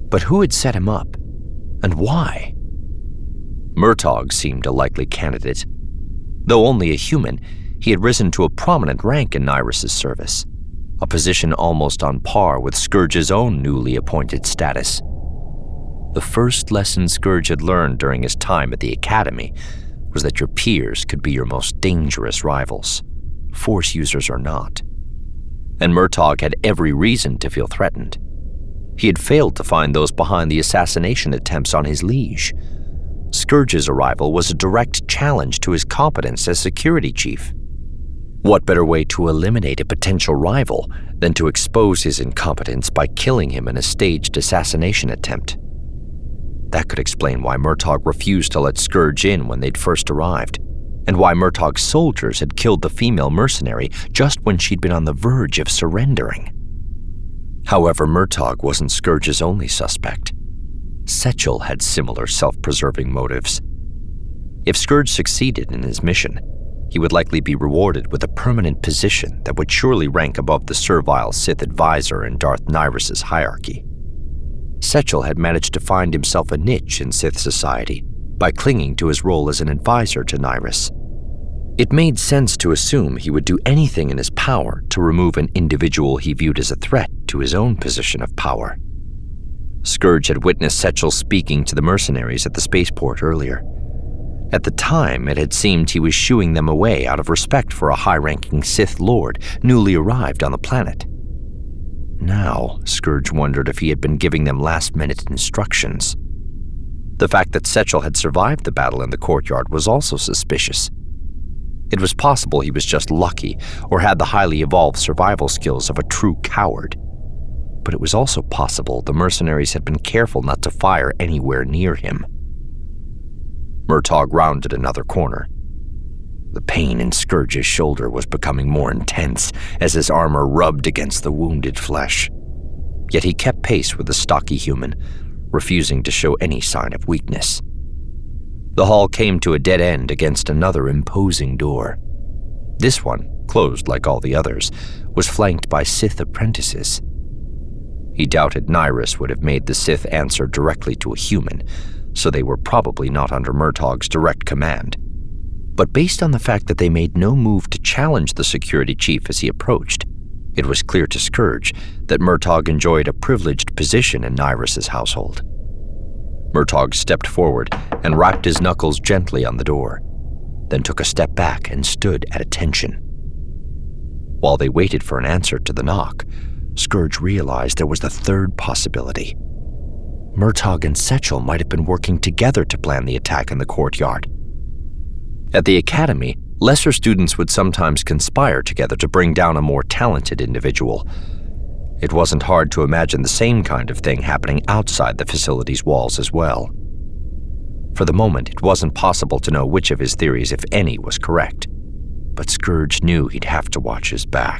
But who had set him up, and why? Murtaugh seemed a likely candidate. Though only a human, he had risen to a prominent rank in Nyrus' service, a position almost on par with Scourge's own newly appointed status. The first lesson Scourge had learned during his time at the Academy was that your peers could be your most dangerous rivals, Force users or not. And Murtaugh had every reason to feel threatened. He had failed to find those behind the assassination attempts on his liege. Scourge's arrival was a direct challenge to his competence as security chief. What better way to eliminate a potential rival than to expose his incompetence by killing him in a staged assassination attempt? That could explain why Murtaugh refused to let Scourge in when they'd first arrived, and why Murtaugh's soldiers had killed the female mercenary just when she'd been on the verge of surrendering. However, Murtaugh wasn't Scourge's only suspect. Setchel had similar self-preserving motives. If Scourge succeeded in his mission, he would likely be rewarded with a permanent position that would surely rank above the servile Sith advisor in Darth Nyrus' hierarchy. Setchel had managed to find himself a niche in Sith society by clinging to his role as an advisor to Nyrus. It made sense to assume he would do anything in his power to remove an individual he viewed as a threat to his own position of power. Scourge had witnessed Setchel speaking to the mercenaries at the spaceport earlier. At the time, it had seemed he was shooing them away out of respect for a high-ranking Sith Lord newly arrived on the planet. Now, Scourge wondered if he had been giving them last-minute instructions. The fact that Setchel had survived the battle in the courtyard was also suspicious. It was possible he was just lucky or had the highly evolved survival skills of a true coward. But it was also possible the mercenaries had been careful not to fire anywhere near him. Murtaugh rounded another corner. The pain in Scourge's shoulder was becoming more intense as his armor rubbed against the wounded flesh. Yet he kept pace with the stocky human, refusing to show any sign of weakness. The hall came to a dead end against another imposing door. This one, closed like all the others, was flanked by Sith apprentices. He doubted Nyrus would have made the Sith answer directly to a human, so they were probably not under Murtaugh's direct command. But based on the fact that they made no move to challenge the security chief as he approached, it was clear to Scourge that Murtaugh enjoyed a privileged position in Nyrus' household. Murtaugh stepped forward and rapped his knuckles gently on the door, then took a step back and stood at attention. While they waited for an answer to the knock, Scourge realized there was the third possibility. Murtaugh and Setchel might have been working together to plan the attack in the courtyard. At the Academy, lesser students would sometimes conspire together to bring down a more talented individual. It wasn't hard to imagine the same kind of thing happening outside the facility's walls as well. For the moment, it wasn't possible to know which of his theories, if any, was correct, but Scourge knew he'd have to watch his back.